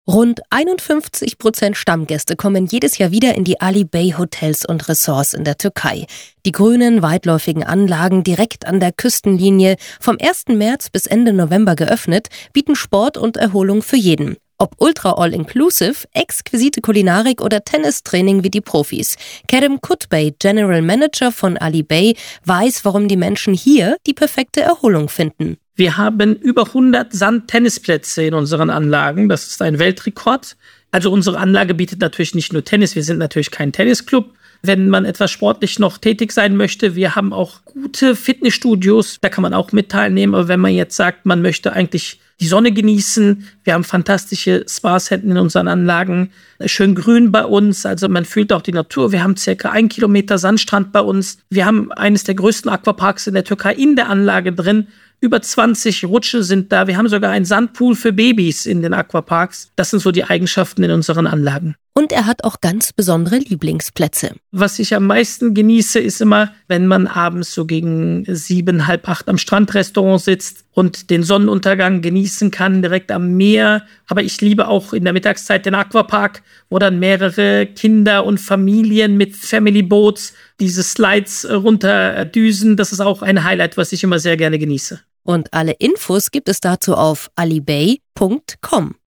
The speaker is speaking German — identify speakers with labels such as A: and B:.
A: Rund 51% Stammgäste kommen jedes Jahr wieder in die Ali Bay Hotels und Resorts in der Türkei. Die grünen, weitläufigen Anlagen direkt an der Küstenlinie, vom 1. März bis Ende November geöffnet, bieten Sport und Erholung für jeden. Ob Ultra All-Inclusive, exquisite Kulinarik oder Tennistraining wie die Profis. Kerem Kutbey, General Manager von Ali Bay, weiß, warum die Menschen hier die perfekte Erholung finden.
B: Wir haben über 100 Sandtennisplätze in unseren Anlagen. Das ist ein Weltrekord. Also unsere Anlage bietet natürlich nicht nur Tennis. Wir sind natürlich kein Tennisclub. Wenn man etwas sportlich noch tätig sein möchte, wir haben auch gute Fitnessstudios. Da kann man auch mit teilnehmen. Aber wenn man jetzt sagt, man möchte eigentlich die Sonne genießen, wir haben fantastische Spas in unseren Anlagen. Schön grün bei uns. Also man fühlt auch die Natur. Wir haben circa 1 Kilometer Sandstrand bei uns. Wir haben eines der größten Aquaparks in der Türkei in der Anlage drin. Über 20 Rutsche sind da. Wir haben sogar einen Sandpool für Babys in den Aquaparks. Das sind so die Eigenschaften in unseren Anlagen.
A: Und er hat auch ganz besondere Lieblingsplätze.
B: Was ich am meisten genieße, ist immer, wenn man abends so gegen 7, halb 8 am Strandrestaurant sitzt und den Sonnenuntergang genießen kann, direkt am Meer. Aber ich liebe auch in der Mittagszeit den Aquapark, wo dann mehrere Kinder und Familien mit Family Boats diese Slides runterdüsen. Das ist auch ein Highlight, was ich immer sehr gerne genieße.
A: Und alle Infos gibt es dazu auf alibay.com.